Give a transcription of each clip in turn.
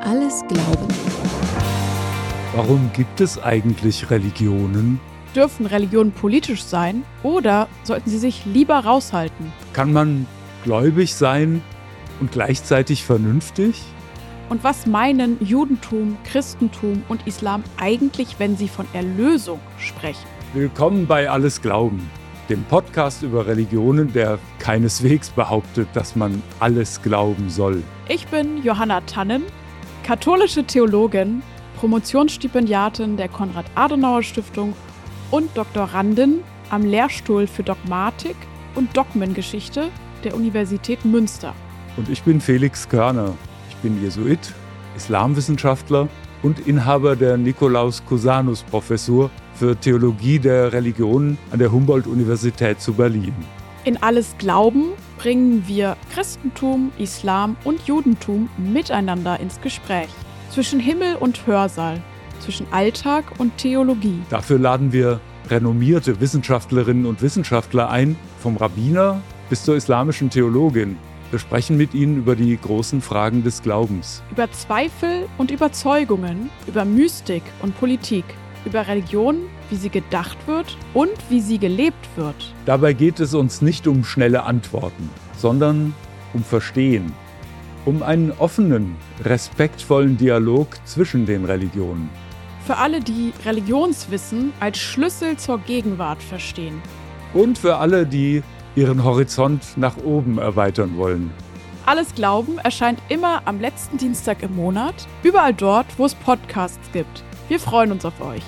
Alles Glauben. Warum gibt es eigentlich Religionen? Dürfen Religionen politisch sein oder sollten sie sich lieber raushalten? Kann man gläubig sein und gleichzeitig vernünftig? Und was meinen Judentum, Christentum und Islam eigentlich, wenn sie von Erlösung sprechen? Willkommen bei Alles Glauben, dem Podcast über Religionen, der keineswegs behauptet, dass man alles glauben soll. Ich bin Johanna Tannen, katholische Theologin, Promotionsstipendiatin der Konrad-Adenauer-Stiftung und Doktorandin am Lehrstuhl für Dogmatik und Dogmengeschichte der Universität Münster. Und ich bin Felix Körner. Ich bin Jesuit, Islamwissenschaftler und Inhaber der Nikolaus-Cusanus-Professur für Theologie der Religionen an der Humboldt-Universität zu Berlin. In Alles Glauben bringen wir Christentum, Islam und Judentum miteinander ins Gespräch. Zwischen Himmel und Hörsaal, zwischen Alltag und Theologie. Dafür laden wir renommierte Wissenschaftlerinnen und Wissenschaftler ein, vom Rabbiner bis zur islamischen Theologin. Wir sprechen mit ihnen über die großen Fragen des Glaubens. Über Zweifel und Überzeugungen, über Mystik und Politik, über Religion, wie sie gedacht wird und wie sie gelebt wird. Dabei geht es uns nicht um schnelle Antworten, sondern um Verstehen, um einen offenen, respektvollen Dialog zwischen den Religionen. Für alle, die Religionswissen als Schlüssel zur Gegenwart verstehen. Und für alle, die ihren Horizont nach oben erweitern wollen. Alles Glauben erscheint immer am letzten Dienstag im Monat, überall dort, wo es Podcasts gibt. Wir freuen uns auf euch.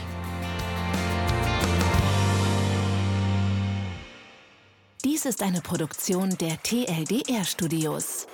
Dies ist eine Produktion der TLDR Studios.